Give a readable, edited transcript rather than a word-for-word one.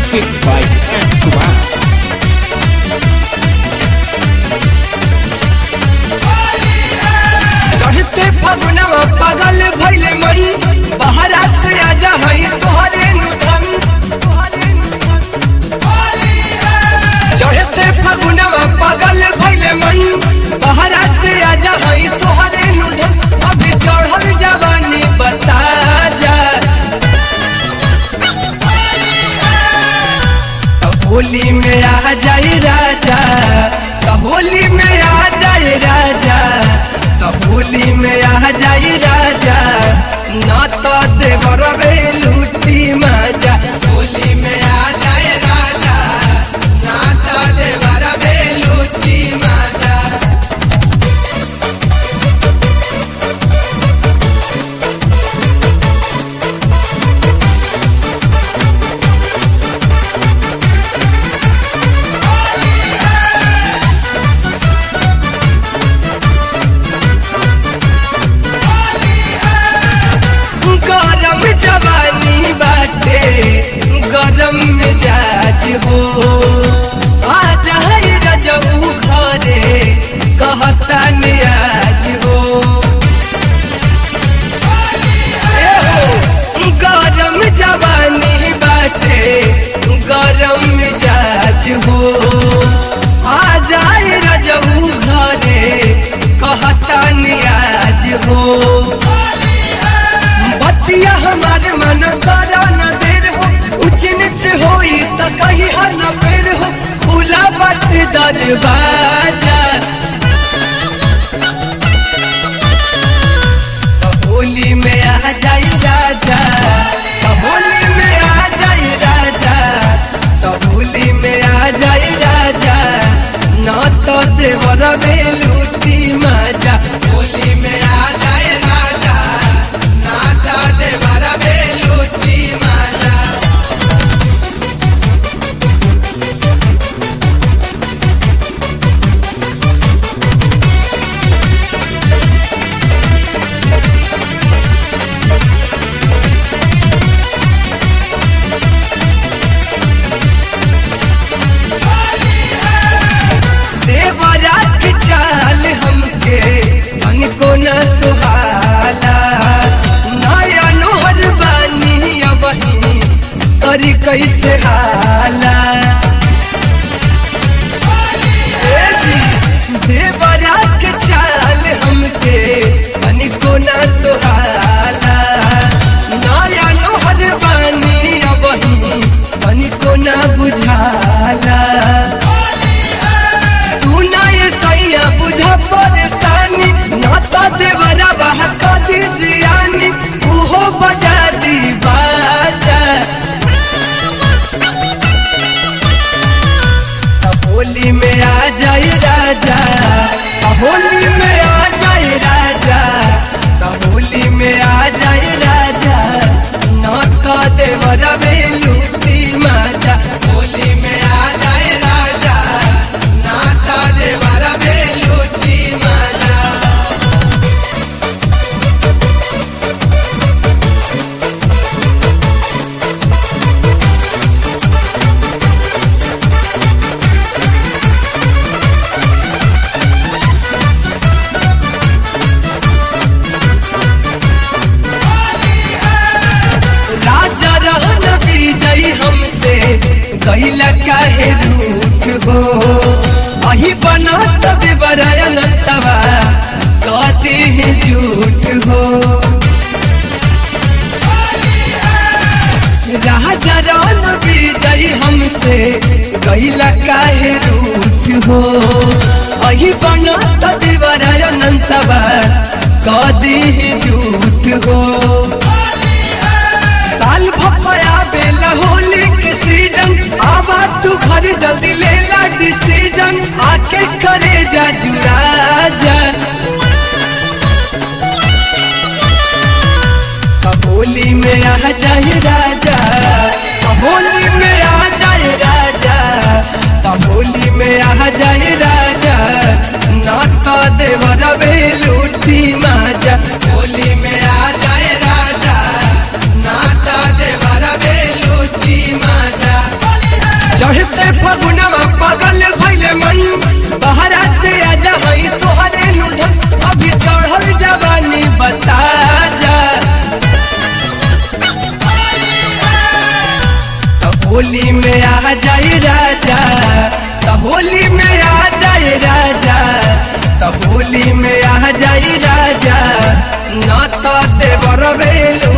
Music by M. Kumar. चढ़ते फगुनवा पागल भइले मन बहरा से आजा हई तोहरे नुधन चढ़ते फगुनवा पागल भइले मन बहरा से आजा हई तोहरे नुधन अभी चढ़ल जवानी बता जा होली में आ जाए राजा होली में आ जाए राजा होली में आ जाए राजा ना तो देवर लूटी मजा होली में आ जाए राजा ना तो देवर लूटी मजा गरम जवानी बाटे गरम मिजाज हो आज है रजऊ घरे कहता नियाज हो गरम जवानी बाटे गरम मिजाज हो आज है रजऊ घरे कहता नियाज हो बतिया हमारे मन करा न देर हो उच नीच होई त कहीं हर न फेर हो खुला बट दरवाजा होली में आ जाए राजा होली में आ जाए राजा होली में आ जाए राजा न तो देवर लूटी मजा होली में आ जाए राजा देवर लूटी मजा देवरा की चाल हमके हमको न सुहाला नया नोहर बानी अबही करी कैसे हाला देवरा के चाल हमके हमको न सुहाला नया नोहर बानी अबही हमको न बुझाला सैया बुझा परेशानी नाता देवरा बहका दीजियानी उहो बजा दी बाजा होली में आ जाए राजा होली में आ जाए राजा होली में आ जाए राजा नाता देवरा लूटी मजा होली में आ जाए राजा नाता देवर लूटी मजा राजा रहन विजयी हमसे कैला काहे रूठ हो अही बना तब बरायनतवा कहते हैं झूठ हो राजा रहन विजयी हमसे कैला काहे रूठ हो अही बना तब बरायनतवा कहते हैं झूठ हो साल भपया बेला होली के सीजन आवा तू घर जल्दी ले ला डिसीजन आके करे जा जुड़ा जा होली में आ जाए राजा होली में आ जाए राजा होली में आ जाए राजा नाता देवर लूटी मजा होली में आ जाए राजा नाता देवर लूटी मजा। होली में आ जाए राजा, तो होली में आ जाए राजा, तो होली में आ जाए राजा, ना तो देवर बेलो